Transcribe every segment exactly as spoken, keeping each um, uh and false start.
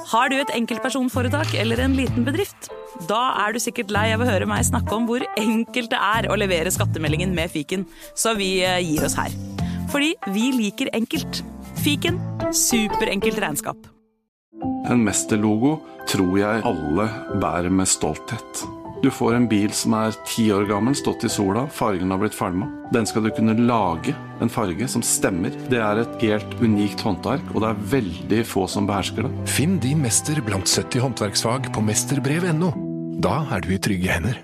Har du et enkeltpersonforetak eller en liten bedrift? Da er du sikkert lei av å høre meg snakke om hvor enkelt det er å levere skattemeldingen med Fiken, så vi gir oss her. Fordi vi liker enkelt. Fiken, superenkelt regnskap. En mesterlogo tror jeg alle bærer med stolthet. Du får en bil som er ti år gammel, stått i sola, fargen har blitt falmet. Den skal du kunne lage en farge som stemmer. Det er et helt unikt håndverk, og det er veldig få som behersker det. Finn din mester blant sytti håndverksfag på mesterbrev punktum no. Da er du i trygge hender.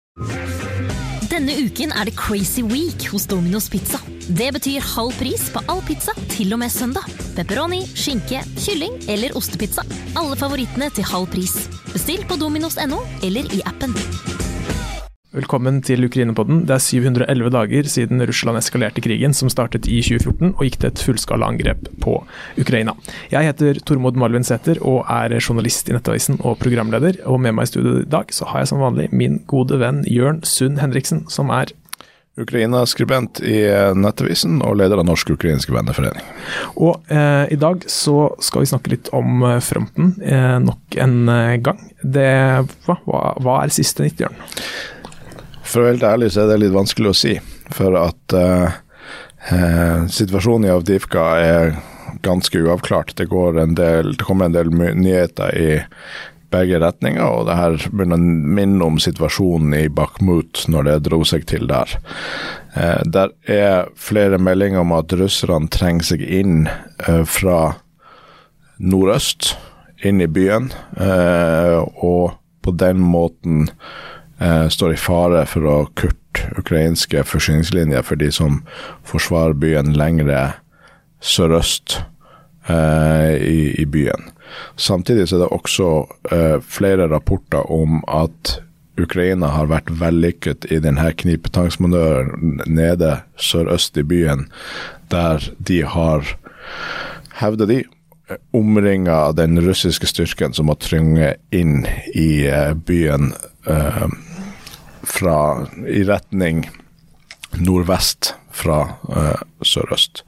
Denne uken er det Crazy Week hos Domino's Pizza. Det betyr halv pris på all pizza til og med søndag. Pepperoni, skinke, kylling eller ostepizza. Alle favorittene til halv pris. Bestill på dominos punktum no eller i appen. Velkommen til Ukraina-podden. Det er syv hundre og elleve dager siden Russland eskalerte krigen som startet i tjue fjorten og gikk til et fullskala angrep på Ukraina. Jeg heter Tormod Malvinsæter og er journalist i Nettavisen og programleder, og med meg i studio i dag så har jeg som vanlig min gode venn Jørn Sund Henriksen, som er Ukraina-skribent i Nettavisen og leder av Norsk-Ukrainske Venneforening. Og eh, i dag så skal vi snakke litt om fronten eh, nok en gang. Det, hva, hva er siste nytt, Jørn? For å være helt ærlig så er det litt vanskelig å si, for at uh, uh, situasjonen i Avdiivka er ganske uavklart. Det, går en del, det kommer en del nyheter i begge retninger, og det her begynner å minne om situasjonen i Bakhmut når det dro seg til der. Uh, der er flere meldinger om at russerne trenger seg inn uh, fra nordøst, inn i byen, uh, og på den måten Uh, står i fare for å kutte ukrainske forsyningslinjer for de som forsvarer byen lengre sørøst uh, i, i byen. Samtidig så er det også uh, flere rapporter om at Ukraina har vært vellykket i denne knipetangsmanøveren nede sørøst i byen, der de har, hevder de, omringet den russiske styrken som har trynget inn i uh, byen uh, fra, i retning nordvest fra uh, sørøst.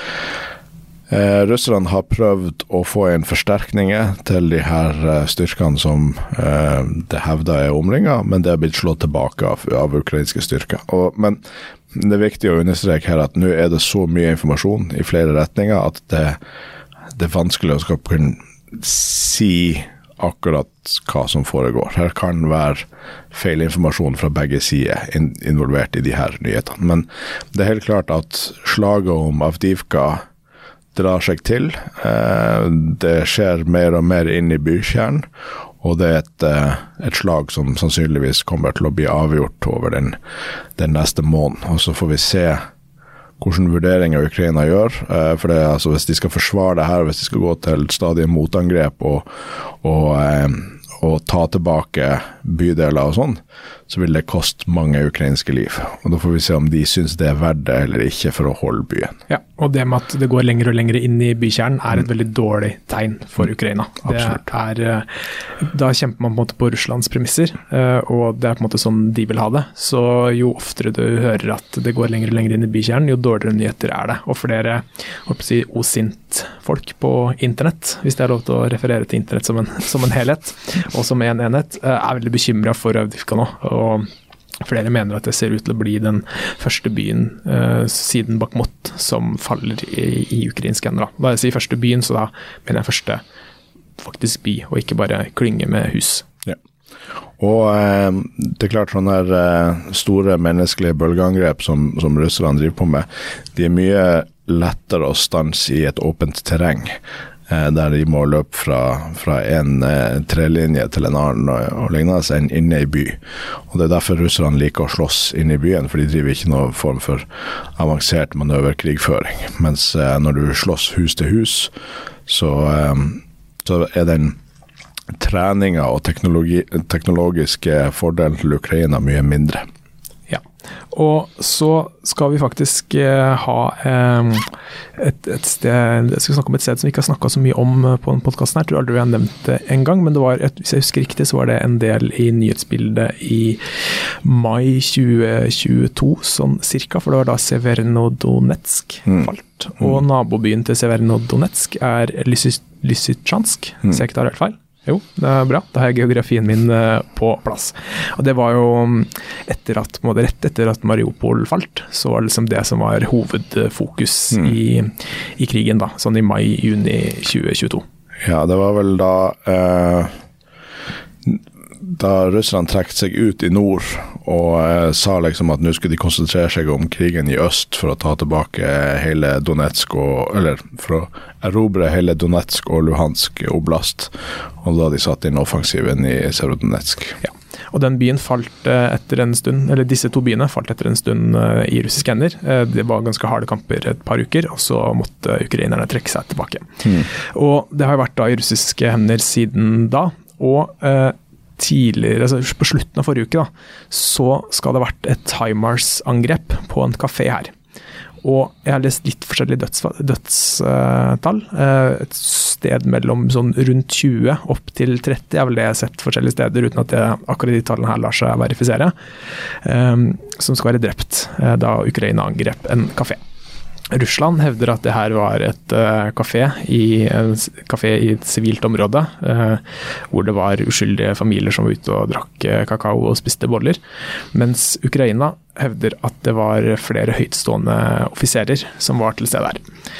Uh, Russerne har prøvd å få en forsterkninger til de her uh, styrkene som uh, det hevder er omringet, men det har blitt slått tilbake av, av ukrainske styrker. Og, men det er viktig å understreke her at nå er det så mye informasjon i flere retninger at det, det er vanskelig å skal kunne si akkurat hva som foregår. Her kan være feilinformasjon fra begge sider involvert i de her nyhetene. Men det er helt klart at slaget om Avdiivka drar seg til. Det skjer mer og mer inn i bykjernen, og det er et, et slag som sannsynligvis kommer til å bli avgjort over den, den neste måneden. Og så får vi se hvordan vurderinger Ukraina gjør, for det, altså, hvis de skal forsvare det her, hvis de skal gå til stadig motangrep og, og, og ta tilbake bydeler og sånn, så vil det koste mange ukrainske liv. Og da får vi se om de synes det er verdt det eller ikke for å holde byen. Ja, og det med at det går lenger og lenger inn i bykjernen er et mm. veldig dårlig tegn for Ukraina. Det er, da kjemper man på en måte på Russlands premisser, og det er på en måte sånn de vil ha det. Så jo oftere du hører at det går lenger og lenger inn i bykjernen, jo dårligere nyheter er det. Og flere håper å si, osint folk på internett, hvis det er lov til å referere til internett som en, som en helhet, og som en enhet, er veldig bekymret for Avdiivka nå. Og flere mener at det ser ut til å bli den første byen uh, siden Bakhmut som faller i, i ukrainsk hender. Da jeg sier første byen, så da mener jeg første faktisk by, og ikke bare klynge med hus. Ja. Og eh, det er klart sånne her, eh, store menneskelige bølgeangrep som, som russerne driver på med, de er mye lettere å stanse i et åpent terreng, der de må løpe fra, fra en eh, trelinje til en annen og, og lignende enn inne i by. Og det er derfor russerne liker å slåss inne i byen, for de driver ikke noen form for avansert manøverkrigføring. Mens eh, når du slåss hus til hus, så, eh, så er den treningen og teknologi, teknologiske fordelen til Ukraina mye mindre. Ja, og så skal vi faktisk eh, ha eh, et, et sted, jeg skal snakke om et sted som vi ikke har snakket så mye om på den podcasten her, jeg tror aldri vi har nevnt det en gang, men det var, et, hvis jeg husker riktig, så var det en del i nyhetsbildet i mai tjue tjueto, sånn cirka, for det var da Severodonetsk falt, mm. og nabobyen til Severodonetsk er Lysychansk, mm. ser ikke det helt feil? Jo, det er bra. Da har jeg geografien min på plass. Og det var jo etter at, rett etter at Mariupol falt, så var det liksom det som var hovedfokus mm. i, i krigen da, sånn i mai-juni tjue tjueto. Ja, det var vel da eh, da Russland trekte seg ut i nord og eh, sa liksom at nå skulle de konsentrere seg om krigen i øst for å ta tilbake hele Donetsk og, eller for å erobre hele Donetsk og Luhansk oblast, og da de satt inn offensiven i Severodonetsk. Ja, og den byen falt etter en stund, eller disse to byene falt etter en stund i russiske hender. Det var ganske harde kamper et par uker, og så måtte ukrainerne trekke seg tilbake. Mm. Og det har vært da i russiske hender siden da, og eh, tidligere, altså på slutten av forrige uke da, så skal det ha vært et HIMARS-angrep på en kafé her. Og jeg har lest litt forskjellige dødsfall, dødstall. Et sted mellom sånn rundt tjue opp til tretti, er vel det jeg har sett forskjellige steder, uten at jeg, akkurat de tallene her lar seg verifisere, som skal være drept da Ukraina angrep en kafé. Russland hevder at det her var et uh, kafé, i, en kafé i et sivilt område, uh, hvor det var uskyldige familier som var ute og drakk uh, kakao og spiste boller, mens Ukraina hevder at det var flere høytstående offiserer som var til stede her.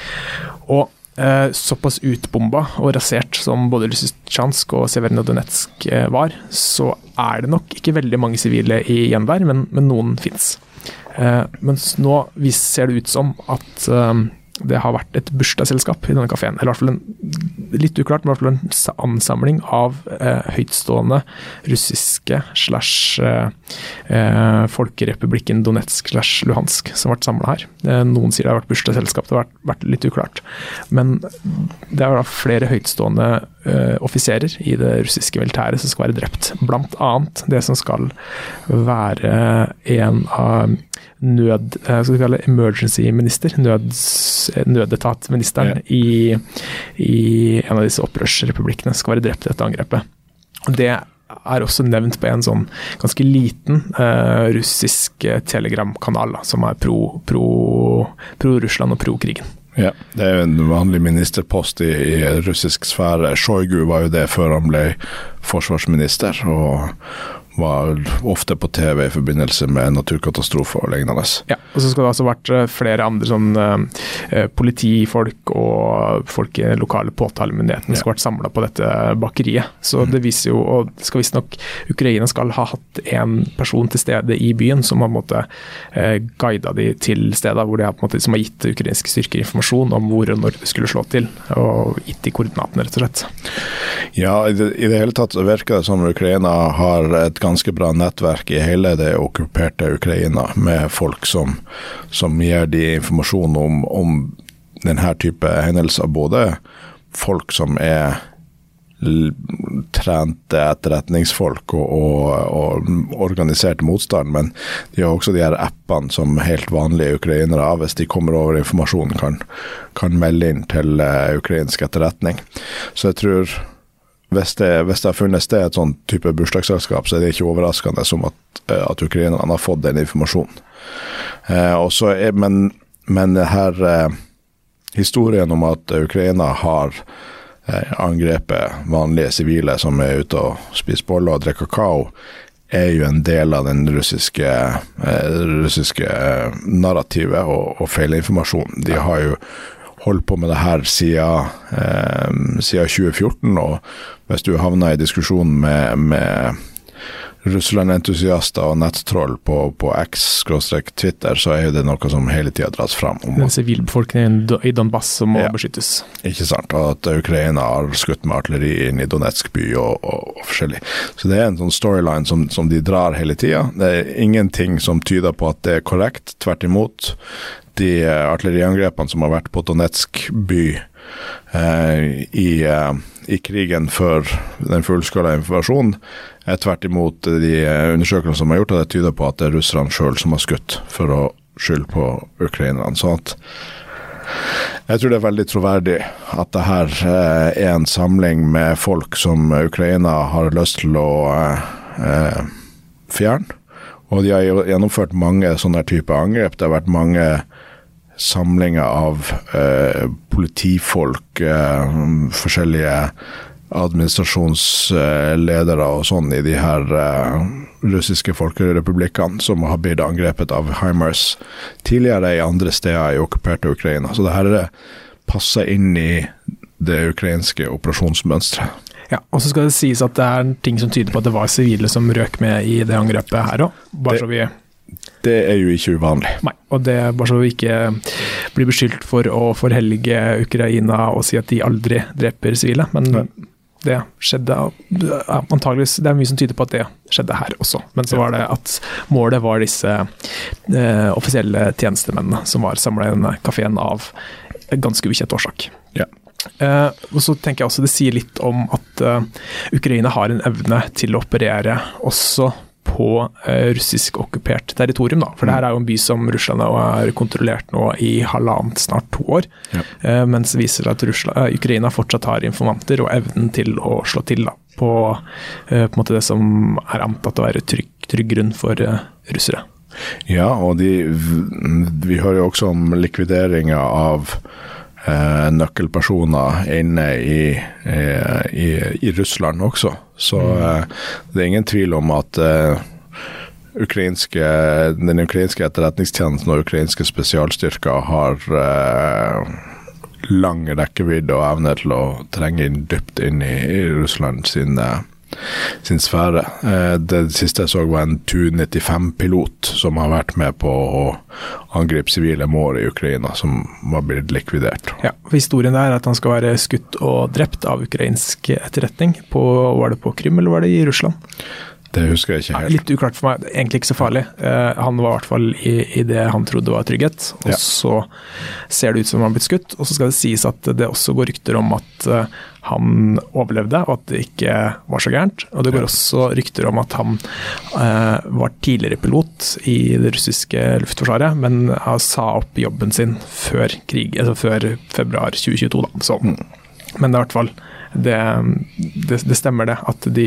Og uh, såpass utbomba og rasert som både Lysychansk og Severodonetsk uh, var, så er det nok ikke veldig mange sivile igjen der, men, men noen finnes. Uh, mens nå ser det ut som at uh, det har vært et bursdagsselskap i denne kaféen, eller i hvert fall en, litt uklart, men i hvert fall en ansamling av uh, høytstående russiske slash uh, uh, folkerepublikken Donetsk slash Luhansk som har vært samlet her. Uh, noen sier det har vært bursdagsselskap, det har vært, vært litt uklart. Men det er da flere høytstående uh, offiserer i det russiske militæret som skal være drept. Blant annet det som skal være en av nød, skal vi kalle emergency minister, nøds, nødetatministeren ja. i, i en av disse opprørsrepublikkene skal være drept i dette angrepet. Og det er også nevnt på en sånn ganske liten uh, russisk telegramkanal da, som er pro, pro, pro Russland og pro krigen. Ja, det er jo en vanlig ministerpost i, i russisk sfære. Shoigu var jo det før han ble forsvarsminister, og var ofte på T V i forbindelse med naturkatastrofer og lignende. Ja, og så skal det altså vært flere andre sånn uh, politifolk og folk i lokale påtalemyndigheten ja. Skal vært samlet på dette bakeriet. Så mm. det viser jo, og det skal visst nok, Ukraina skal ha hatt en person til stede i byen som har på en måte uh, guidet de til stedet, hvor de har, på en måte, som har gitt ukrainske styrker informasjon om hvor og når det skulle slå til, og gitt de koordinatene rett og slett. Ja, i det, i det hele tatt virker det som Ukraina har et ganske bra nettverk i hele det okkuperte Ukraina, med folk som, som gir de informasjon om, om denne type hendelser. Både folk som er trente etterretningsfolk og, og, og organisert motstand, men de har også de her appene som helt vanlige ukrainere av, hvis de kommer over informasjon, kan, kan melde inn til uh, ukrainsk etterretning. Så jeg tror Hvis det, hvis det har funnet sted et sånn type bursdagsselskap, så er det ikke overraskende som at, at ukrainerne har fått den informasjonen. Eh, også er, men, men det her eh, historien om at Ukraina har eh, angrepet vanlige sivile som er ute og spiser boller og drikker kakao, er jo en del av den russiske, eh, russiske narrativet og, og feilinformasjon. De har jo holdt på med det her siden, eh, siden tjue fjorten, og hvis du havner i diskusjon med, med Russland-entusiaster og nettroll på, på X-Twitter, så er det noe som hele tiden dras fram. Om den sivilbefolkningen i Donbass som må ja, beskyttes. Ikke sant, og at Ukraina har skutt med artilleri inn i Donetsk by og, og, og forskjellig. Så det er en sånn storyline som, som de drar hele tiden. Det er ingenting som tyder på at det er korrekt, tvert imot. De artilleriangrepene som har vært på Donetsk by eh, i, eh, i krigen før den fullskala invasjonen, er tvert imot de undersøkelsene som har gjort, og det tyder på at det er russerne selv som har skutt for å skylde på ukrainerne. Så at jeg tror det er veldig troverdig at det her eh, er en samling med folk som Ukraina har lyst til å eh, fjerne. Og de har gjennomført mange sånne type angrep. Det har vært mange samlinger av eh, politifolk, eh, forskjellige administrasjonsledere og sånn i de her eh, russiske folkerepublikkene som har blitt angrepet av HIMARS tidligere i andre steder i okkuperte Ukraina. Så det her passer inn i det ukrainske operasjonsmønstret. Ja, og så skal det sies at det er ting som tyder på at det var sivile som røk med i det angrepet her også. Bare så vi... Det er jo ikke uvanlig. Nei, og det er bare så vi ikke blir beskyldt for å forhellige Ukraina og si at de aldri dreper sivile, men Nei. Det skjedde, antageligvis, det er mye som tyder på at det skjedde her også, men så var det at målet var disse eh, offisielle tjenestemennene som var samlet i denne kaféen av ganske ukjent årsak. Ja. Eh, og så tenker jeg også det sier litt om at uh, Ukraina har en evne til å operere også på uh, russisk okkupert territorium da, for mm. det her er jo en by som Russland har kontrollert nå i halvannet, snart to år, ja. uh, mens det viser at Russland, uh, Ukraina fortsatt har informanter og evnen til å slå til da, på, uh, på en måte det som er antatt å være trygg, trygg grunn for uh, russere. Ja, og de, vi hører jo også om likvideringer av Eh, nøkkelpersoner inne i, eh, i, i Russland også. Så eh, det er ingen tvil om at eh, ukrainske, den ukrainske etterretningstjenesten og ukrainske spesialstyrker har eh, lang rekkevidde og evne til å trenge inn dypt inn i, i Russland sin eh, sin sfære. Det siste jeg så var en Tu nittifem-pilot som har vært med på å angripe sivile mål i Ukraina, som var blitt likvidert. Ja, for historien der er at han skal være skutt og drept av ukrainsk etterretning. På, var det på Krym, eller var det i Russland? Det husker jeg ikke helt. Ja, litt uklart for meg, egentlig ikke så farlig. Uh, han var i hvert fall i, i det han trodde var trygghet, og ja. Så ser det ut som han har blitt skutt, og så skal det sies at det også går rykter om at uh, han overlevde, og at det ikke var så gærent. Og det går ja. Også rykter om at han uh, var tidligere pilot i det russiske luftforsvaret, men uh, sa opp jobben sin før krig, altså før februar tjue tjueto. Da. Så, mm. Men det er i hvert fall Det, det, det stemmer det, at de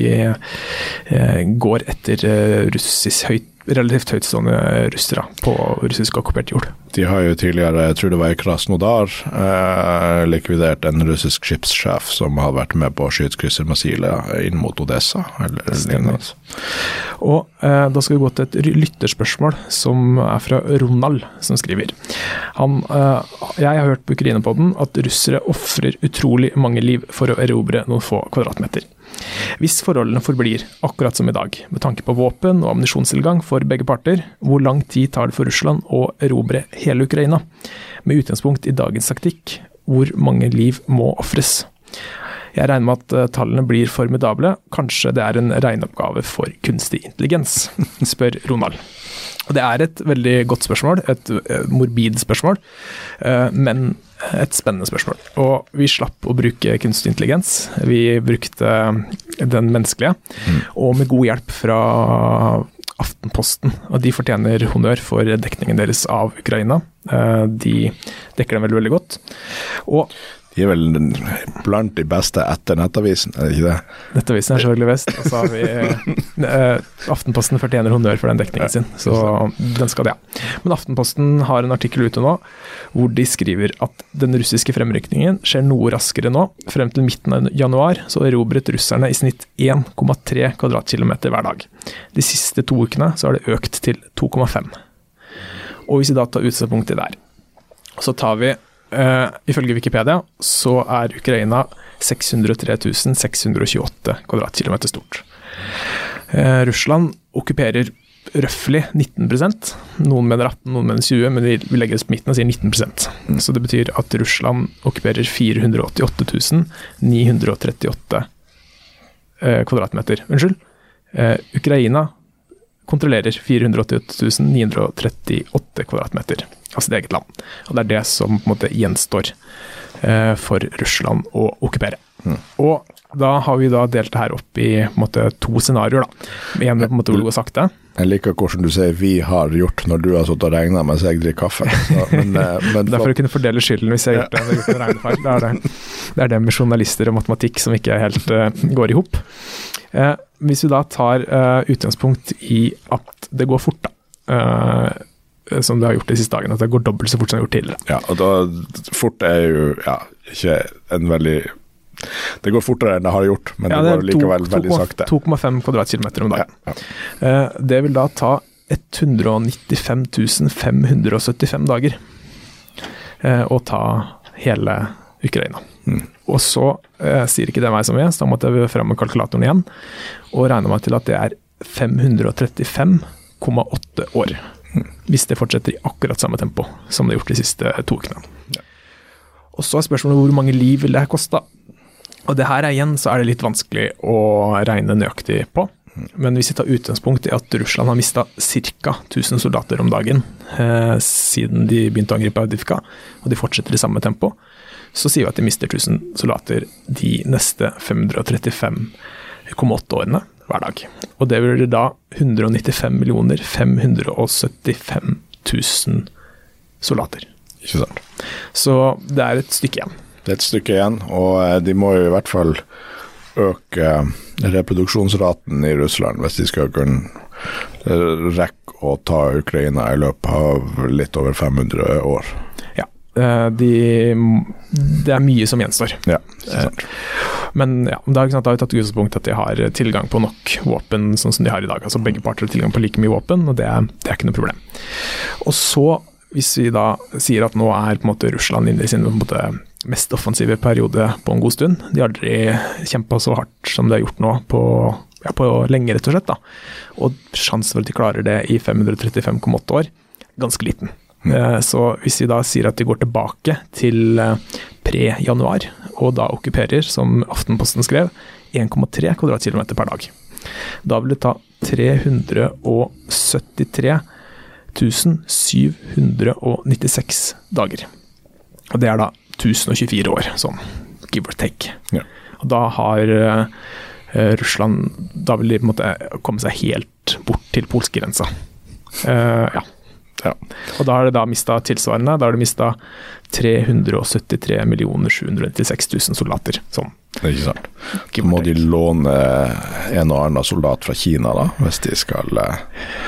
eh, går etter eh, russisk høyt, relativt høytstående russere på russisk okkupert jord. De har jo tidligere, jeg tror det var i Krasnodar, eh, likvidert en russisk skipssjef som har vært med på å skyte kryssermissiler inn mot Odessa. Eller lignende. Og eh, da skal vi gå til et lytterspørsmål som er fra Ronald, som skriver. Han, eh, jeg har hørt på Ukraina-podden at russere offrer utrolig mange liv for å erobre noen få kvadratmeter. Hvis forholdene forblir akkurat som i dag, med tanke på våpen og ammunisjonstilgang for begge parter, hvor lang tid tar det for Russland å erobre hele Ukraina? Med utgangspunkt i dagens taktikk, hvor mange liv må offres? Jeg regner med at tallene blir formidable. Kanskje det er en regneoppgave for kunstig intelligens, spør Ronald. Og det er et veldig godt spørsmål, et morbid spørsmål, men et spennende spørsmål. Og vi slapp å bruke kunstig intelligens. Vi brukte den menneskelige, mm. og med god hjelp fra Aftenposten. Og de fortjener honnør for dekningen deres av Ukraina. De dekker den veldig, veldig godt. Og de er vel blant de beste etter Nettavisen, er det ikke det? Nettavisen er selvfølgelig best, og så har vi eh, Aftenposten fortjener honnør for den dekningen sin, så den skal det ha. Men Aftenposten har en artikkel ute nå, hvor de skriver at den russiske fremrykningen skjer noe raskere nå. Frem til midten av januar så erobret russerne i snitt en komma tre kvadratkilometer hver dag. De siste to ukene så har det økt til to komma fem. Og hvis vi da tar utgangspunkt i der, så tar vi Uh, ifølge Wikipedia så er Ukraina seks hundre og tre tusen seks hundre og tjueåtte kvadratkilometer stort. Uh, Russland okkuperer røffelig nitten prosent. Noen mener atten, noen mener tjue, men vi, vi legger oss på midten og sier nitten prosent. Mm. Så det betyr at Russland okkuperer fire hundre og åttiåtte tusen ni hundre og trettiåtte uh, kvadratmeter. Unnskyld. Uh, Ukraina kontrollerer fire hundre og åttiåtte tusen ni hundre og trettiåtte kvadratmeter, altså det eget land. Og det er det som på en måte gjenstår eh, for Russland å okkupere. Mm. Og da har vi da delt det her opp i på en måte, to scenarioer. Da. En på en måte hvor det går sakte. Jeg liker hvordan du sier vi har gjort når du har sittet og regnet mens jeg drikker kaffe. Så, men, men, det er for å kunne fordele skylden hvis jeg har gjort, det, gjort en regnefeil. Det er det. det er det med journalister og matematikk som ikke helt uh, går i hop. Uh, hvis vi da tar uh, utgangspunkt i at det går fort da. Uh, som det har gjort de siste dagene, at det går dobbelt så fort som det har gjort tidligere. Ja, og da fort er jo ja, ikke en veldig det går fortere enn det har gjort, men ja, det, det går likevel to, veldig sakte. to komma fem kvadratkilometer om dagen. Ja, ja. Det vil da ta ett hundre nittifem tusen fem hundre syttifem dager å ta hele Ukraina. Mm. Og så eh, sier ikke det meg som er, så da måtte jeg frem med kalkulatoren igjen, og regne meg til at det er fem hundre trettifem komma åtte år. Hvis det fortsetter i akkurat samme tempo som det har gjort de siste to ukene. Ja. Og så er spørsmålet hvor mange liv vil det her koste? Og det her er igjen så er det litt vanskelig å regne nøyaktig på. Men hvis vi tar utgangspunkt i at Russland har mistet ca. tusen soldater om dagen eh, siden de begynte å angripe Avdiivka, og de fortsetter i samme tempo, så sier vi at de mister tusen soldater de neste fem hundre trettifem komma åtte årene hver dag. Og det blir da ett hundre nittifem millioner fem hundre syttifem tusen soldater. Ikke sant. Så det er et stykke igjen. Det er et stykke igjen, og de må jo i hvert fall øke reproduksjonsraten i Russland hvis de skal kunne rekke å ta Ukraina i løpet av litt over fem hundre år. Ja, de, det er mye som gjenstår. Ja, sant. Men ja, da har vi tatt utgangspunkt at de har tilgang på nok våpen sånn som de har i dag. Altså begge parter har tilgang på like mye våpen, og det er, det er ikke noe problem. Og så, hvis vi da sier at nå er på en måte Russland inne i sin på en måte mest offensive periode på en god stund, de har aldri kjempet så hardt som de har gjort nå på, ja, på lenge rett og slett da. Og sjansen for at de klarer det i fem hundre trettifem komma åtte år, ganske liten. Mm. Så hvis vi da sier at de går tilbake til pre-januar, og da okkuperer, som Aftenposten skrev, en komma tre kvadratkilometer per dag. Da vil det ta tre hundre syttitre tusen syv hundre nittiseks dager. Og det er da tusen og tjuefire år, sånn give or take. Ja. Og da har uh, Russland, da vil de på en måte komme seg helt bort til polskegrensa. Uh, ja. Ja. Og da har de da mistet tilsvarende, da har de mistet tre hundre syttitre millioner sju hundre nittiseks tusen soldater. Sånn. Det er ikke sant. Så må de låne en og annen soldat fra Kina da, hvis de skal uh,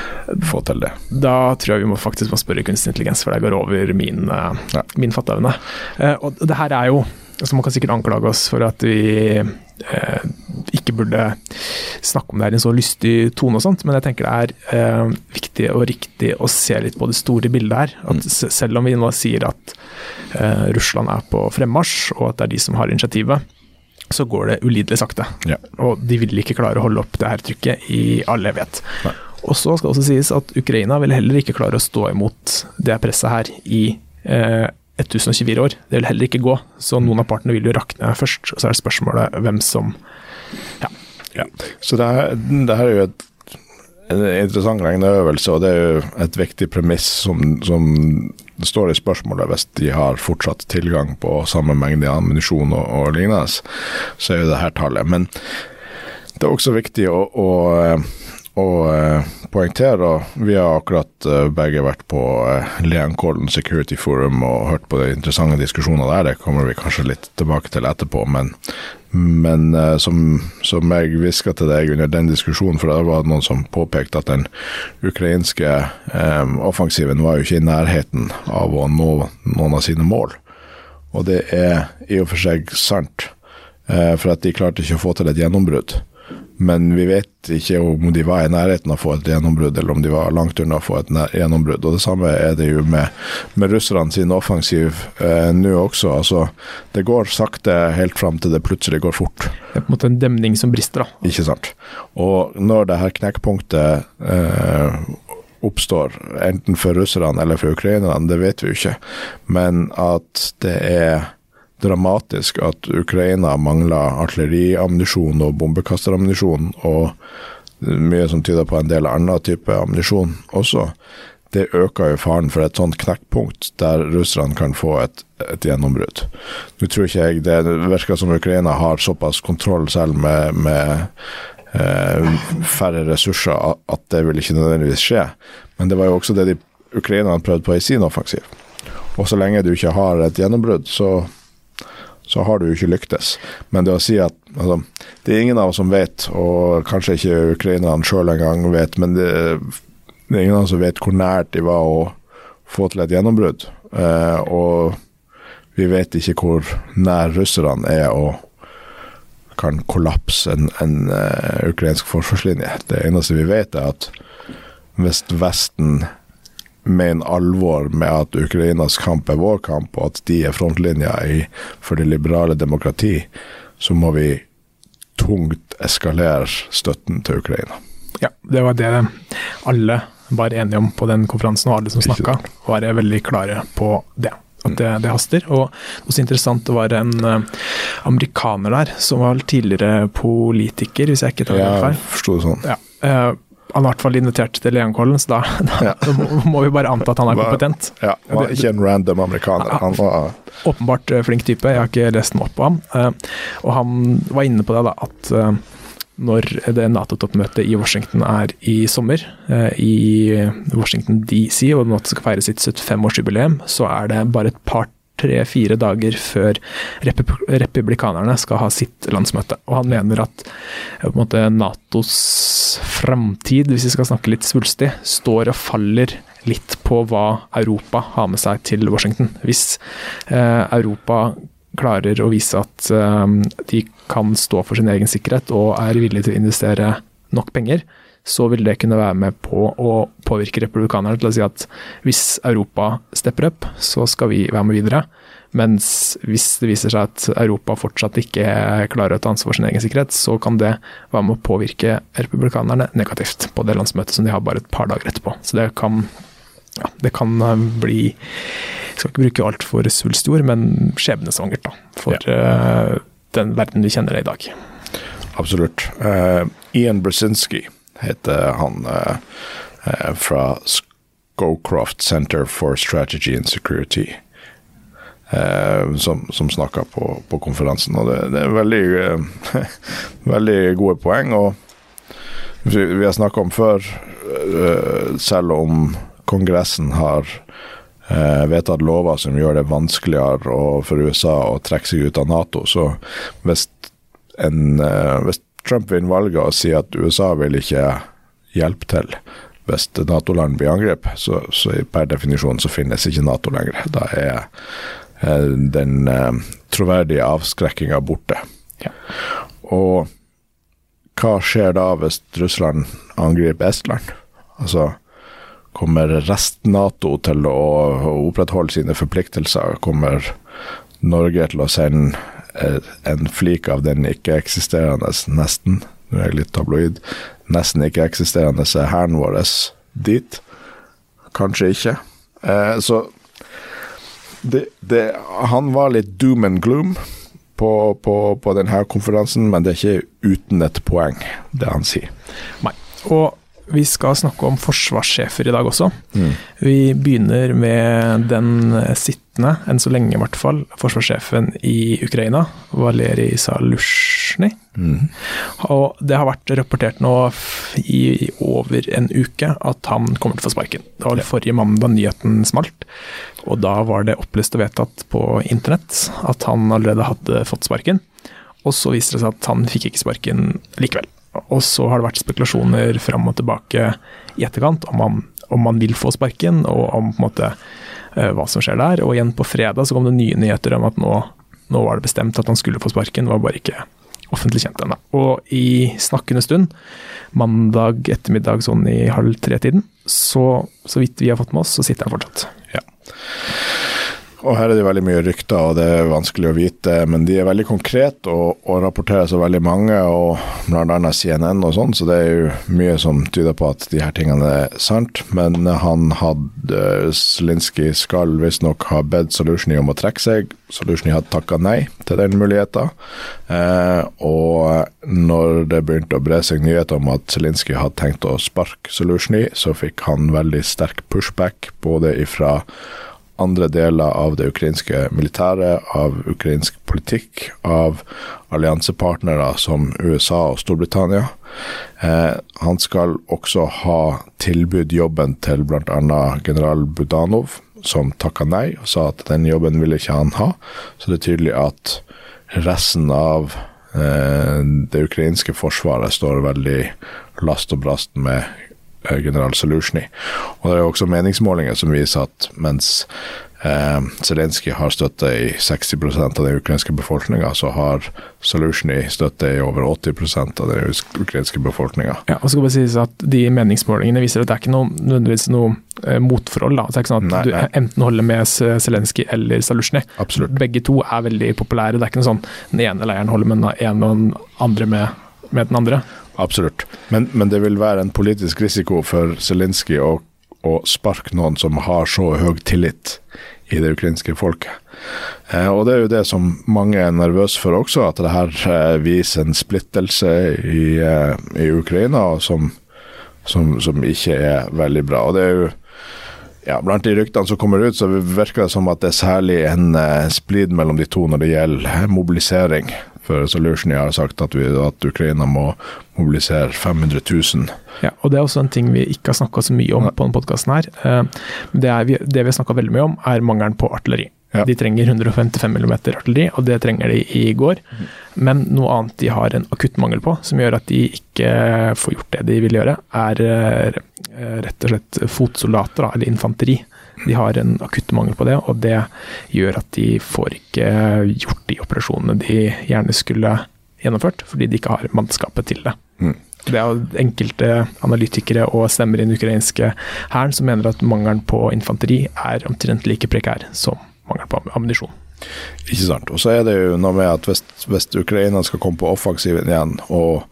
få til det. Da tror jeg vi må faktisk må spørre kunstig intelligens, for det går over min, uh, ja. min fatteevne. Uh, og det her er jo, altså man kan sikkert anklage oss for at vi uh, ikke burde snakke om det her i en så lystig tone og sånt, men jeg tenker det er uh, viktig og riktig å se litt på det store bildet her. At mm. selv om vi nå sier at uh, Russland er på fremmarsj, og at det er de som har initiativet, så går det ulidelig sakte. Ja. Og de vil ikke klare å holde opp det her trykket i all evighet. Nei. Og så skal det også sies at Ukraina vil heller ikke klare å stå imot det presset her i eh, tusen og tjuefire år. Det vil heller ikke gå. Så noen av partene vil jo rakne først, og så er det spørsmålet hvem som ja. ja. Så det her, det her er jo et, en interessant regneøvelse, og det er jo et viktig premiss som, som står i spørsmålet. Hvis de har fortsatt tilgang på samme mengde ammunisjon og, og lignende, så er jo det her tallet. Men det er også viktig å, å og eh, poengtere, og vi har akkurat eh, begge vært på eh, Leankollen Security Forum og hørt på de interessante diskusjoner der, det kommer vi kanskje litt tilbake til etterpå, men, men eh, som, som jeg visket til deg under den diskusjonen, for det var noen som påpekte at den ukrainske eh, offensiven var jo ikke i nærheten av å nå noen av sine mål, og det er i og for seg sant, eh, for at de klarte ikke å få til et gjennombrudd. Men vi vet ikke om de var i nærheten av å få et gjennombrudd, eller om de var langt unna å få et gjennombrudd. Og det samme er det jo med, med russerne sin offensiv eh, nå også. Altså, det går sakte helt frem til det plutselig går fort. Det er på en måte en demning som brister da. Ikke sant. Og når det her knekkpunktet eh, oppstår, enten for russerne eller for ukrainerne, det vet vi jo ikke. Men at det er dramatisk at Ukraina mangler artilleriammunisjon og bombekasterammunisjon og mye som tyder på en del annen type ammunisjon også. Det øker jo faren for et sånt knekkpunkt der russerne kan få et, et gjennombrudd. Nå tror ikke jeg det virker som Ukraina har såpass kontroll selv med, med eh, færre ressurser at det vil ikke nødvendigvis skje. Men det var jo også det de Ukraina prøvde på i sin offensiv. Og så lenge du ikke har et gjennombrudd, så så har du jo ikke lyktes. Men det å si at altså, det er ingen av oss som vet, og kanskje ikke ukrainerne selv en gang vet, men det, det er ingen av oss som vet hvor nært de var å, få til et gjennombrudd. Uh, og vi vet ikke hvor nær russerne er og kan kollapse en, en uh, ukrainsk forsvarslinje. Det eneste vi vet er at hvis Vesten mener alvor med at Ukrainas kamp er vår kamp, og at de er frontlinja i, for det liberale demokrati, så må vi tungt eskalere støtten til Ukraina. Ja, det var det alle var enige om på den konferansen, og alle som snakket var veldig klare på det. At det, det haster. Og også interessant, det var en uh, amerikaner der, som var tidligere politiker, hvis jeg ikke tar det feil. Ja, forstod det sånn. Ja, uh, han har i hvert fall invitert til Leankollen, så da, da, ja. da må, må vi bare anta at han er kompetent. Ja, han var ikke en random amerikaner. Han var åpenbart flink type, jeg har ikke lest den opp på ham. Uh, og han var inne på det da, at uh, når det NATO-toppmøtet i Washington er i sommer, uh, i Washington D C, og nå skal feire sitt syttifem-årsjubileum, så er det bare et par tre-fire dager før repub- republikanerne skal ha sitt landsmøte. Og han mener at på en måte, NATOs framtid, hvis vi skal snakke litt svulstig, står og faller litt på hva Europa har med seg til Washington. Hvis eh, Europa klarer å vise at eh, de kan stå for sin egen sikkerhet og er villige til å investere nok penger, så vil det kunne være med på å påvirke republikanerne til å si at hvis Europa stepper opp, så skal vi være med videre. Mens hvis det viser seg at Europa fortsatt ikke klarer å ta ansvar for sin egen sikkerhet, så kan det være med å påvirke republikanerne negativt på det landsmøtet som de har bare et par dager etterpå. Så det kan, ja, det kan bli, jeg skal ikke bruke alt for svulstig ord, men skjebnesvangert da, for ja. uh, den verden vi kjenner det i dag. Absolutt. Uh, Ian Brzezinski heter han uh, uh, fra Scowcroft Center for Strategy and Security, uh, som, som snakket på, på konferansen. Og det, det er veldig, uh, veldig gode poeng, og vi, vi har snakket om før, uh, selv om Kongressen har uh, vedtatt lover som gjør det vanskeligere og for U S A å trekke seg ut av NATO, så hvis, en, uh, hvis Trump vinner valget og sier at U S A vil ikke hjelpe til hvis NATO-land blir angrep, så, så per definisjon så finnes ikke NATO lenger. Da er eh, den eh, troverdige avskrekkingen borte. Ja. Og hva skjer da hvis Russland angriper Estland? Altså, kommer rest-NATO til å, å opprettholde sine forpliktelser? Kommer Norge til å sende en flik av den ikke-eksisterende, nesten, nå er jeg litt tabloid, nesten ikke-eksisterende hæren vår dit? Kanskje ikke. Eh, så det, det, han var litt doom and gloom på, på, på denne konferansen, men det er ikke uten et poeng, det han sier. Nei, og vi skal snakke om forsvarssjefer i dag også. Mm. Vi begynner med den sittende, enn så lenge i hvert fall, forsvarssjefen i Ukraina, Valerij Zaluzjny. Mm. Og det har vært rapportert nå i over en uke at han kommer til å få sparken. Det var forrige mandag nyheten smalt, og da var det opplyst og vedtatt på internett at han allerede hadde fått sparken, og så viser det seg at han fikk ikke sparken likevel. Og så har det vært spekulasjoner fram og tilbake i etterkant om man, om man vil få sparken, og om på en måte uh, hva som skjer der. Og igjen på fredag så kom det nye nyheter om at nå, nå var det bestemt at han skulle få sparken, det var bare ikke offentlig kjent ennå. Og i snakkende stund, mandag ettermiddag sånn i halv tre-tiden, så, så vidt vi har fått med oss, så sitter han fortsatt. Ja. Og her er det veldig mye rykter, og det er vanskelig å vite, men de er veldig konkret og, og rapporterer så veldig mange, og blant annet C N N og sånn, så det er jo mye som tyder på at de her tingene er sant, men han hadde, Zelensky skal visst nok ha bedt Zaluzjny om å trekke seg. Zaluzjny hadde takket nei til den muligheten, eh, og når det begynte å bre seg nyheter om at Zelensky hadde tenkt å sparke Zaluzjny, så fikk han veldig sterk pushback, både ifra andre deler av det ukrainske militæret, av ukrainsk politikk, av alliansepartnere som U S A og Storbritannia. Eh, han skal også ha tilbudt jobben til blant annet general Budanov, som takket nei og sa at den jobben ville ikke han ha. Så det er tydelig at resten av eh, det ukrainske forsvaret står veldig last og brast med general Zaluzjny. Og det er også meningsmålinger som viser at mens eh, Zelenskyj har støtte i seksti prosent av den ukrainske befolkningen, så har Zaluzjny støtte i over åtti prosent av den ukrainske befolkningen. Ja, og så skal det sies at de meningsmålingene viser at det er ikke noe, nødvendigvis noe eh, motforhold. Da. Det er ikke sånn at nei, nei. du enten holder med Zelenskyj eller Zaluzjny. Absolutt. Begge to er veldig populære. Det er ikke noe sånn den ene leiren holder med den ene og den andre med, med den andre. Absolutt. Men, men det vil være en politisk risiko for Zelenskyj å, å sparke noen som har så høy tillit i det ukrainske folket. Eh, og det er jo det som mange er nervøse for også, at det her eh, viser en splittelse i, eh, i Ukraina som, som, som ikke er veldig bra. Og det er jo, ja, blant de ryktene som kommer ut, så virker det som at det er særlig en eh, splid mellom de to når det gjelder mobilisering. For Zaluzjny har sagt at, vi, at Ukraina må mobilisere fem hundre tusen. Ja, og det er også en ting vi ikke har snakket så mye om på denne podcasten her. Det, er, det vi har snakket veldig mye om er mangelen på artilleri. Ja. De trenger hundre og femtifem millimeter artilleri, og det trenger de i går. Men noe annet de har en akutt mangel på, som gjør at de ikke får gjort det de vil gjøre, er rett og slett fotsoldater, eller infanteri. De har en akutt mangel på det, og det gjør at de får ikke gjort de operasjonene de gjerne skulle gjennomført, fordi de ikke har mannskapet til det. Mm. Det er enkelte analytikere og stemmer i den ukrainske hæren som mener at mangelen på infanteri er omtrent like prekær som mangel på ammunisjon. Ikke sant. Og så er det jo noe med at hvis, hvis Ukraina skal komme på offensiven igjen og,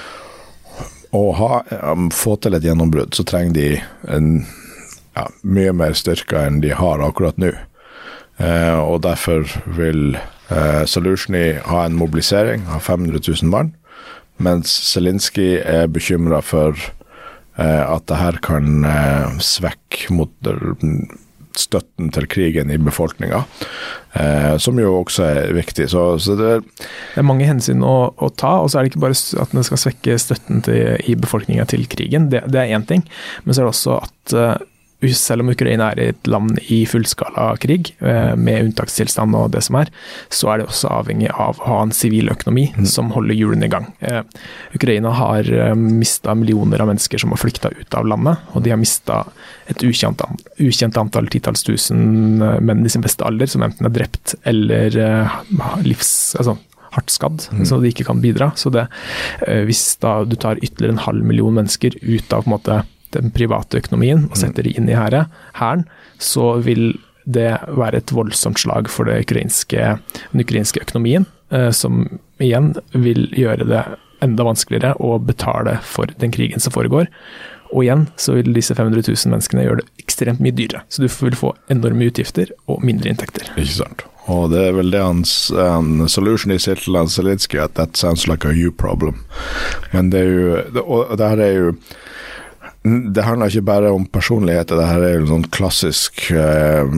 og ha, um, få til et gjennombrudd, så trenger de en Ja, mye mer styrka enn de har akkurat nå. Eh, og derfor vil eh, Zaluzjny ha en mobilisering av fem hundre tusen mann, mens Zelenskyj er bekymret for eh, at det her kan eh, svekke mot støtten til krigen i befolkningen, eh, som jo også er viktig. Så, så det, det er mange hensyn å, å ta, og så er det ikke bare at det skal svekke støtten til, i befolkningen til krigen, det, det er en ting, men så er det også at eh, selv om Ukraina er et land i fullskala krig, med unntakstilstand og det som er, så er det også avhengig av å ha en sivil økonomi mm. som holder hjulene i gang. Ukraina har mistet millioner av mennesker som har flyktet ut av landet, og de har mistet et ukjent, ukjent antall titalls tusen menn i sin beste alder, som enten er drept eller livs... Altså, hardt skadd, mm. så de ikke kan bidra. Så det, hvis da du tar ytterligere en halv million mennesker ut av på en måte den private økonomien og setter de inn i hæren, så vil det være et voldsomt slag for det ukrainske, den ukrainske økonomien, eh, som igjen vil gjøre det enda vanskeligere å betale for den krigen som foregår. Og igjen så vil disse fem hundre tusen menneskene gjøre det ekstremt mye dyrere. Så du vil få enorme utgifter og mindre inntekter. Ikke sant. Og det er vel det hans um, Zaluzjny sier til Zelenskyj, at that sounds like a you problem. Men det er jo, det, og det her er jo det handler ikke bare om personligheter, det her er jo en sånn klassisk eh,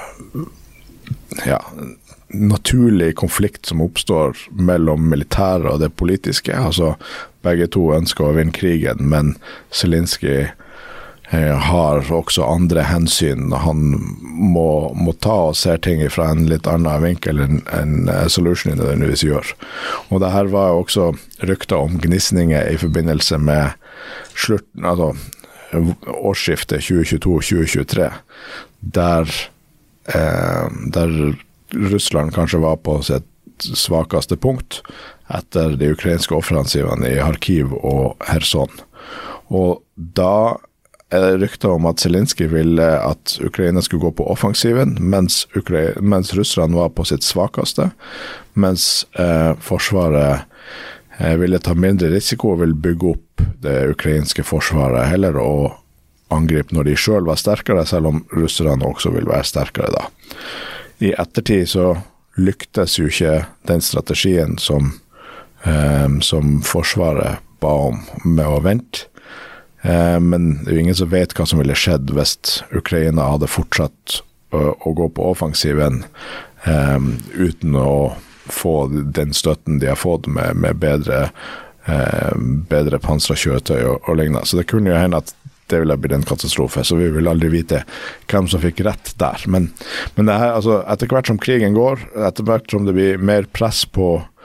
ja, naturlig konflikt som oppstår mellom militæret og det politiske. Altså, begge to ønsker å vinne krigen, men Zelenskyj eh, har også andre hensyn. Han må, må ta og se ting fra en litt annen vinkel enn en Zaluzjny nødvendigvis gjør. Og det her var jo også rykter om gnisninger i forbindelse med slutten, altså årsskiftet tjue tjueto tjue tjuetre, der, eh, der Russland kanskje var på sitt svakeste punkt etter de ukrainske offensivene i Kharkiv og Kherson. Og da er det rykter om at Zelenskyj ville at Ukraina skulle gå på offensiven, mens, Ukra- mens Russland var på sitt svakeste, mens eh, forsvaret eh, ville ta mindre risiko og ville bygge opp det ukrainske forsvaret heller og angripe når de selv var sterkere, selv om russerne også vil være sterkere da. I ettertid så lyktes jo ikke den strategien som, eh, som forsvaret ba om med å vente. Eh, men det er jo ingen som vet hva som ville skjedd hvis Ukraina hadde fortsatt å, å gå på offensiven eh, uten å få den støtten de har fått med, med bedre Eh, bedre pansrakjøretøy og, og lignende. Så det kunne jo hende at det ville blitt en katastrofe, så vi vil aldri vite hvem som fikk rett der. Men, men det her, altså, etter hvert som krigen går, etter hvert som det blir mer press på,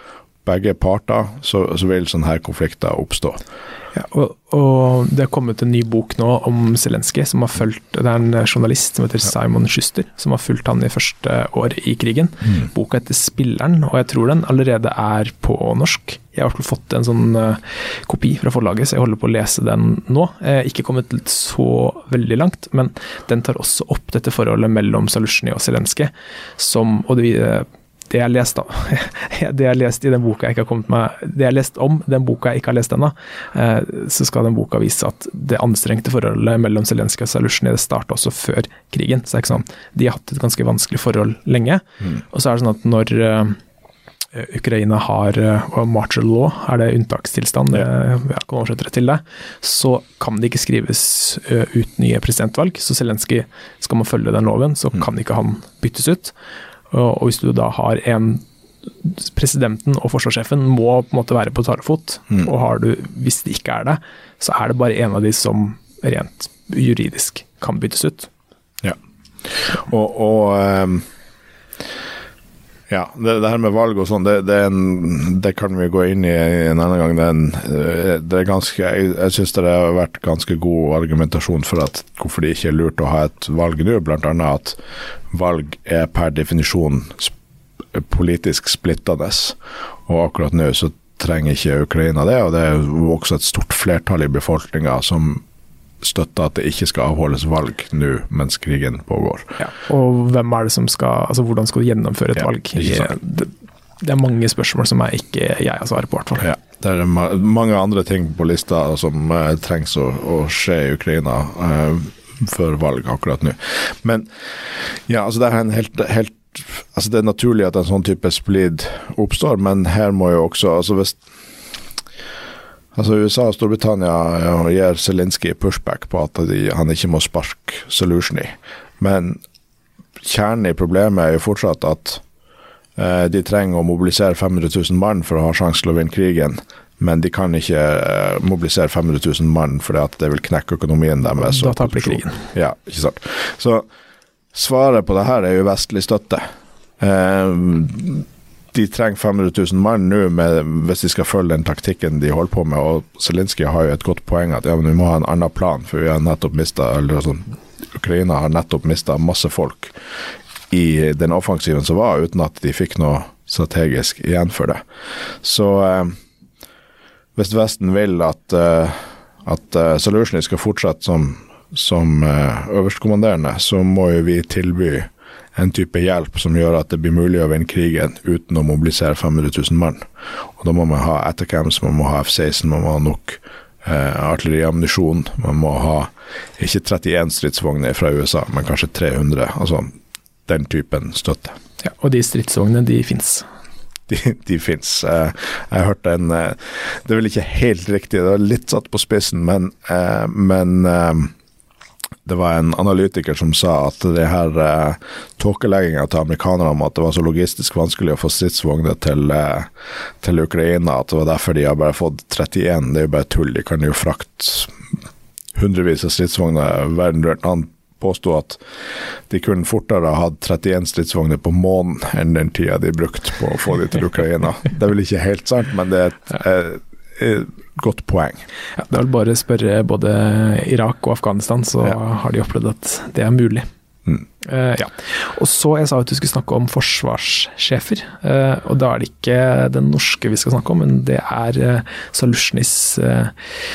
begge parter, så, så vil sånne her konflikter oppstå. Ja, og, og det har kommet en ny bok nå om Zelensky, som har fulgt, det er en journalist som heter Simon Schuster, som har fulgt han i første år i krigen. Mm. Boka heter Spilleren, og jeg tror den allerede er på norsk. Jeg har i hvert fall fått en sånn uh, kopi fra forlaget, så jeg holder på å lese den nå. Jeg har ikke kommet så veldig langt, men den tar også opp dette forholdet mellom Zaluzjny og Zelensky, som, og det Det jeg lest da, det jeg lest i den boka jeg ikke har kommet med, det jeg lest om den boka jeg ikke har lest ennå, så skal den boka vise at det anstrengte forholdet mellom Zelensky og Zaluzjny det startet også før krigen. Så det er ikke sånn, de har hatt et ganske vanskelig forhold lenge, mm. og så er det sånn at når uh, Ukraina har uh, martial law, er det unntakstilstand, det, jeg kan oversette det til det, så kan det ikke skrives uh, ut nye presidentvalg, så Zelensky, skal man følge den loven, så mm. kan ikke han byttes ut. Og hvis du da har en presidenten og forsvarssjefen må på en måte være på talefot, mm. og har du, hvis det ikke er det, så er det bare en av de som rent juridisk kan byttes ut. Ja, og, og um, ja, det, det her med valg og sånn, det, det, det kan vi gå inn i en annen gang. Det er, en, det er ganske, jeg, jeg synes det har vært ganske god argumentasjon for at hvorfor det ikke er lurt å ha et valg nå, blant annet at valg er per definisjon politisk splittende, og akkurat nå så trenger ikke Ukraina det, og det er jo også et stort flertall i befolkningen som støtter at det ikke skal avholdes valg nå mens krigen pågår. Ja. Og hvem er det som skal, altså hvordan skal du gjennomføre et ja, valg? Det, det er mange spørsmål som jeg ikke jeg har svaret på, i hvert fall. Ja, det er ma mange andre ting på lista som uh, trengs å, å skje i Ukraina uh, før valg akkurat nå. Men ja, altså det er en helt, helt altså det er naturlig at en sånn type splid oppstår, men her må jo også, altså hvis Altså U S A og Storbritannia ja, gir Zelensky pushback på at de, han ikke må sparke Zaluzjny. Men kjernen i problemet er jo fortsatt at eh, de trenger å mobilisere fem hundre tusen mann for å ha sjanse til å vinne krigen, men de kan ikke eh, mobilisere fem hundre tusen mann fordi at det vil knekke økonomien deres. Da taper krigen. Ja, ikke sant. Så svaret på det her er jo vestlig støtte. Eh, De trenger fem hundre tusen mann nå med, hvis de skal følge den taktikken de holder på med, og Zelensky har jo et godt poeng at ja, men vi må ha en annen plan, for vi har nettopp mistet, eller sånn, Ukraina har nettopp mistet masse folk i den offensiven som var, uten at de fikk noe strategisk igjen for det. Så eh, hvis Vesten vil at, eh, at uh, Zaluzjny skal fortsette som, som uh, øverstkommanderende, så må jo vi tilby en type hjelp som gjør at det blir mulig å vinne krigen uten å mobilisere fem hundre tusen mann. Og da må man ha ettercams, man må ha F seksten, man må ha nok eh, artilleriammunisjon, man må ha ikke trettien stridsvogner fra U S A, men kanskje tre hundre, altså den typen støtte. Ja, og de stridsvognene, de finnes. De, de finnes. Eh, jeg hørte en, eh, det er vel ikke helt riktig, det var litt satt på spissen, men, eh, men eh, det var en analytiker som sa at det her eh, tåkeleggingen til amerikanerne om at det var så logistisk vanskelig å få stridsvogner til, eh, til Ukraina, at det var derfor de har bare fått trettien. Det er jo bare tull. De kan jo frakte hundrevis av stridsvogner verden rundt. Han påstod at de kunne fortere ha hatt trettien stridsvogner på månen enn den tida de brukte på å få de til Ukraina. Det er vel ikke helt sant, men det er et eh, eh, godt poeng. Ja, det er vel bare å spørre både Irak og Afghanistan, så ja. Har de opplevd at det er mulig. Mm. Uh, ja. Og så jeg sa at du skulle snakke om forsvarssjefer, uh, og da er det ikke den norske vi skal snakke om, men det er uh, Zaluzjnys uh,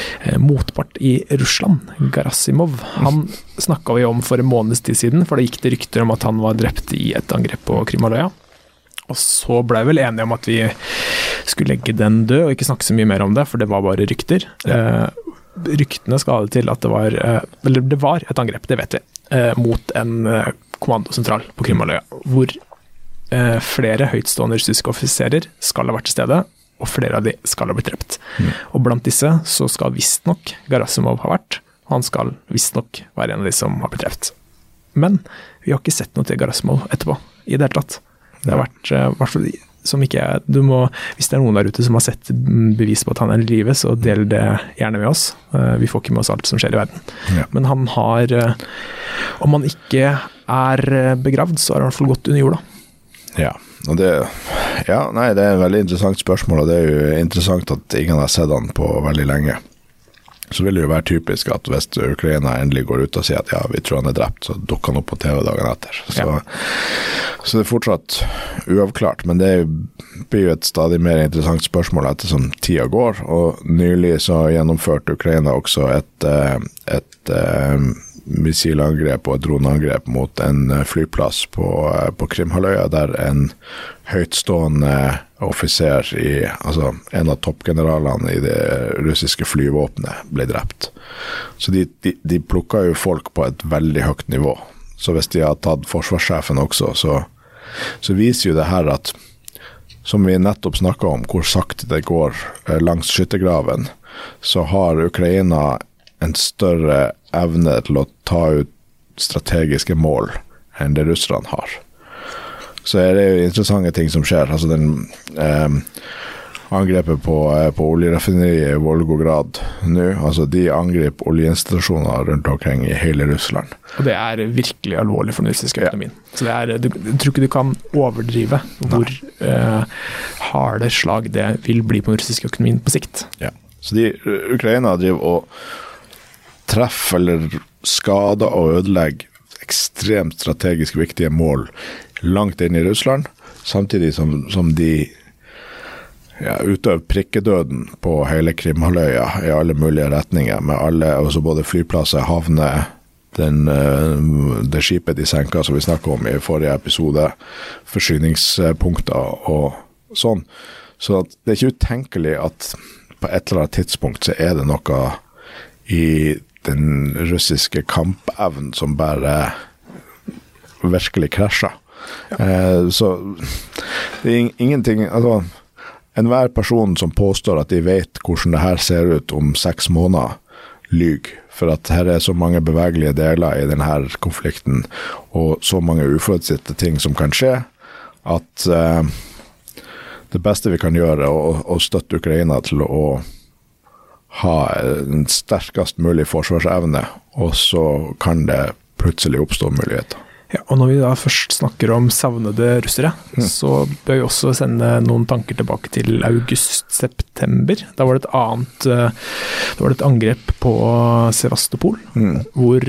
motpart i Russland, Gerasimov. Han snakket vi om for en måneds tid siden, for det gikk det rykter om at han var drept i et angrep på Krimhalvøya. Og så ble vi vel enige om at vi skulle legge den død, og ikke snakke så mye mer om det, for det var bare rykter. Ja. Eh, ryktene skal ha det til at det var, eh, eller det var et angrep, det vet vi, eh, mot en eh, kommandosentral på Krimhalvøya, hvor eh, flere høytstående russiske offiserer skal ha vært til stede, og flere av de skal ha blitt drept. Mm. Og blant disse så skal visstnok Gerasimov ha vært, og han skal visstnok være en av de som har blitt drept. Men vi har ikke sett noe til Gerasimov etterpå, i det hele tatt. Det har vært, uh, hvert som ikke er, du må, hvis det er noen der ute som har sett bevis på at han er i live, så del det gjerne med oss. Uh, vi får ikke med oss alt som skjer i verden. Ja. Men han har, uh, om han ikke er begravd, så har han i hvert fall gått under jorda. Ja, og det Ja, nei, det er et veldig interessant spørsmål, og det er jo interessant at ingen har sett han på veldig lenge. Så vil det jo være typisk at hvis Ukraina endelig går ut og sier at ja, vi tror han er drept, så dukker han opp på T V dagen etter. Så, ja. så det er fortsatt uavklart, men det blir jo et stadig mer interessant spørsmål etter som tida går, og nylig så gjennomførte Ukraina også et, et, et missilangrep og et droneangrep mot en flyplass på, på Krimhalvøya, der en høytstående offiser i, altså en av toppgeneralene i det russiske flyvåpenet ble drept. Så de, de, de plukket jo folk på et veldig høyt nivå. Så hvis de har tatt forsvarssjefen også, så, så viser jo det her at, som vi nettopp snakket om, hvor sakte det går langs skyttergraven, så har Ukraina en større evne til å ta ut strategiske mål enn det russerne har. Så er det jo interessante ting som skjer. Altså den eh, angrepet på, på oljeraffineriet i Volgograd nå, altså de angriper oljeinstallasjoner rundt omkring i hele Russland. Og det er virkelig alvorlig for den russiske økonomien. Ja. Så det er, du, jeg tror ikke du kan overdrive hvor eh, harde slag det vil bli på den russiske økonomien på sikt. Ja. Så de, Ukraina driver og treffer eller skader og ødelegger ekstremt strategisk viktige mål langt inn i Russland, samtidig som, som de ja, utøver prikkedøden på hele Krimhalvøya i alle mulige retninger, med alle, også både flyplasser, havner, den, det skipet de senker som vi snakket om i forrige episode, forsyningspunkter og sånn. Så det er ikke utenkelig at på et eller annet tidspunkt så er det noe i den russiske kampevnen som bare virkelig krasjer. Ja. Eh, så det er ingenting, altså enhver person som påstår at de vet hvordan det her ser ut om seks måneder, lyg, for at her er så mange bevegelige deler i denne konflikten, og så mange uforutsette ting som kan skje, at eh, det beste vi kan gjøre er å, å støtte Ukraina til å ha en sterkest mulig forsvarsevne, og så kan det plutselig oppstå muligheter. Ja, og når vi da først snakker om savnede russere, mm. så bør vi også sende noen tanker tilbake til august-september. Da var det et annet, da var det et angrep på Sevastopol, mm. hvor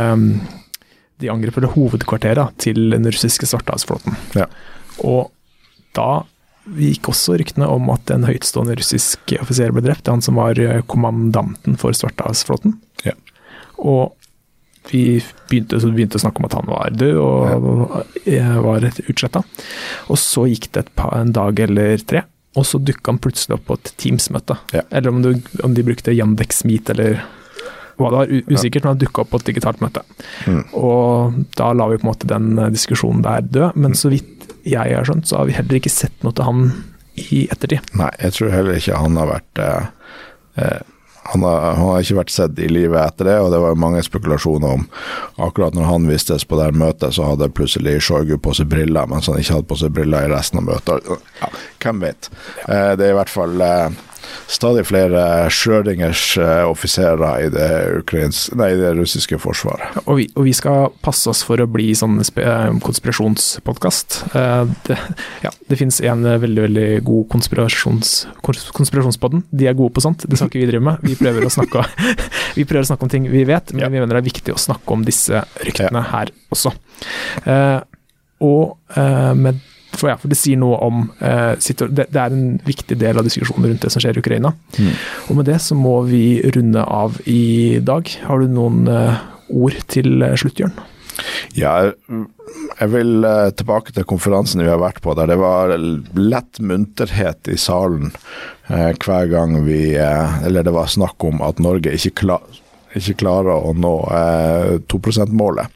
de angrep hovedkvarteret til den russiske svartehavsflåten. Ja. Og da gikk også ryktene om at en høytstående russisk offiser ble drept, han som var kommandanten for svartehavsflåten. Ja. Og vi begynte, så begynte å snakke om at han var død og ja. var utslettet. Og så gikk det et par, en dag eller tre, og så dukket han plutselig opp på et Teams-møte. Ja. Eller om, du, om de brukte Yandex Meet eller hva det var, usikkert, men han dukket opp på et digitalt møte. Mm. Og da la vi på en måte den diskusjonen der død, men så vidt jeg har skjønt, så har vi heller ikke sett noe til han i ettertid. Nei, jeg tror heller ikke han har vært eh, eh, Han har, han har ikke vært sett i livet etter det, og det var mange spekulasjoner om akkurat når han vistes på det møtet, så hadde plutselig Shoigu på seg briller, mens han ikke hadde på seg briller i resten av møtet. Ja, hvem vet? Eh, det er i hvert fall eh, stadig flere Schrödingers eh, offiserer i det, Ukrains, nei, i det russiske forsvaret. Og vi, og vi skal passe oss for å bli sånn konspirasjonspodcast. Eh, det, ja, det finnes en veldig, veldig god konspirasjons, konspirasjonspodden. De er gode på sånt, det skal ikke vi drive med. Vi prøver å snakke, vi prøver å snakke om ting vi vet, men ja. vi mener det er viktig å snakke om disse ryktene ja. her også. Eh, og eh, med For, ja, for det sier noe om eh, det, det er en viktig del av diskusjonen rundt det som skjer i Ukraina. Mm. Og med det så må vi runde av i dag. Har du noen eh, ord til eh, slutt, Jørn? Ja, jeg vil eh, tilbake til konferansen vi har vært på, der det var lett munterhet i salen eh, hver gang vi, eh, eller det var snakk om at Norge ikke, klar, ikke klarer å nå eh, to prosent-målet.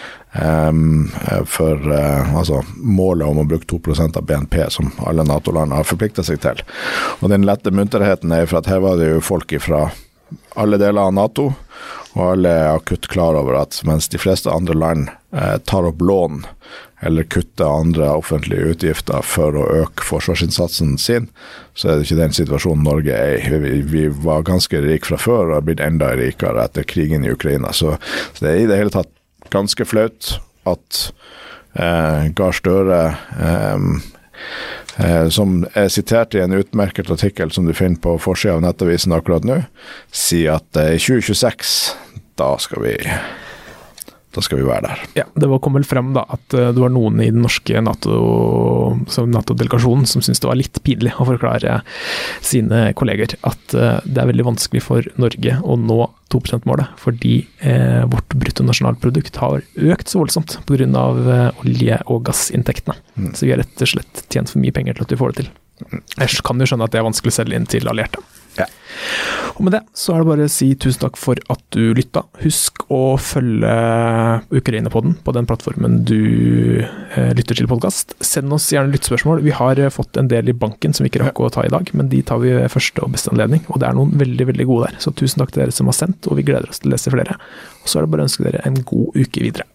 Um, for uh, altså, målet om å bruke to prosent av B N P som alle NATO-land har forpliktet seg til. Og den lette munterheten er for at her var det jo folk fra alle deler av NATO, og alle er akutt klar over at mens de fleste andre land uh, tar opp lån eller kutter andre offentlige utgifter for å øke forsvarsinnsatsen sin, så er det ikke den situasjonen Norge er i. Vi, vi var ganske rik fra før og har blitt enda rikere etter krigen i Ukraina, så, så det er i det hele tatt ganske flaut at eh, Gahr Støre eh, eh, som er sitert i en utmerket artikkel som du finner på forsiden av nettavisen akkurat nå, sier at eh, i tjue tjueseks, da skal vi da skal vi være der. Ja, det var, kom vel frem da, at uh, det var noen i den norske NATO, som NATO-delegasjonen som syntes det var litt pinlig å forklare sine kolleger at uh, det er veldig vanskelig for Norge å nå to prosent-målet, fordi uh, vårt bruttonasjonalprodukt har økt så voldsomt på grunn av uh, olje- og gassinntektene. Mm. Så vi har rett og slett tjent for mye penger til at vi får det til. Jeg kan jo skjønne at det er vanskelig å selge inn til allierte. Ja. Og med det så er det bare å si tusen takk for at du lytta. Husk å følge Ukraina-podden på den plattformen du eh, lytter til podcast. Send oss gjerne lyttspørsmål. Vi har eh, fått en del i banken som vi ikke rakk å ta i dag, men de tar vi ved første og beste anledning, og det er noen veldig, veldig gode der. Så tusen takk til dere som har sendt, og vi gleder oss til å lese flere. Og så er det bare å ønske dere en god uke videre.